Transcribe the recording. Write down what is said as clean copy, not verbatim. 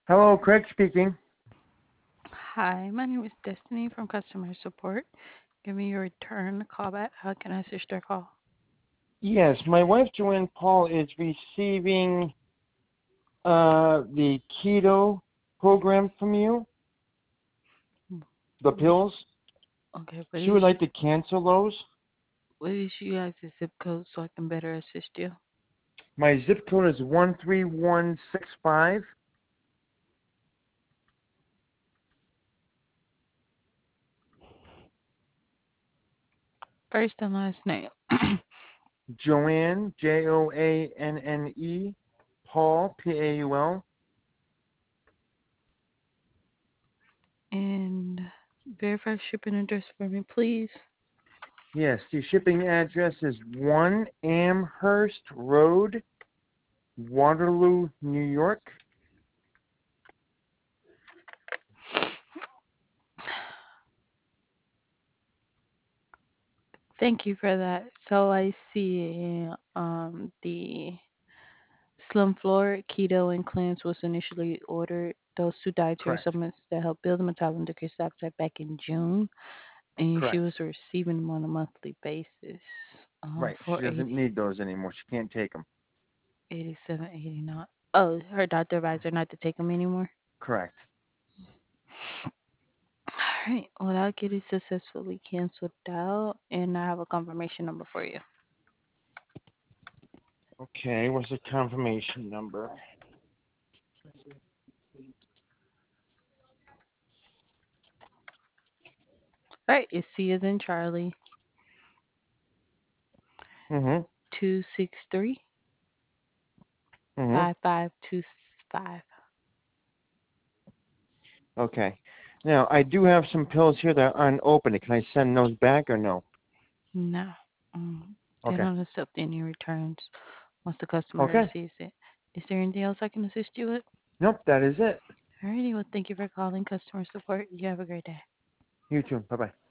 Hello, Craig speaking. Hi, my name is Destiny from customer support. Give me your return callback. How can I assist your call? Yes, my wife Joanne Paul is receiving the keto program from you, Hmm, the What, pills. okay, She would like to cancel those. what is you guys' zip code so I can better assist you? My zip code is 13165. First and last name. Joanne, Joanne, Paul, Paul. And verify shipping address for me, please. Yes, the shipping address is 1 Amherst Road, Waterloo, New York. Thank you for that. So I see the Slim Floor, Keto, and Cleanse was initially ordered. Those two dietary Correct. supplements that help build the metabolism decrease appetite back in June. And she Correct. was receiving them on a monthly basis Right. for She doesn't need those anymore. She can't take them. 87.89. Oh, her doctor advised her not to take them anymore. Correct. All right. Well, I'll get it successfully canceled out, and I have a confirmation number for you. Okay, what's the confirmation number? All right. It's C as in Charlie, Mm-hmm. 263 Mm-hmm. 5525. Okay. Now, I do have some pills here that aren't open. Can I send those back or no? No. Mm, they Okay. don't accept any returns once the customer Okay. receives it. Is there anything else I can assist you with? Nope, that is it. Alrighty. Well, thank you for calling customer support. You have a great day. You too. Bye-bye.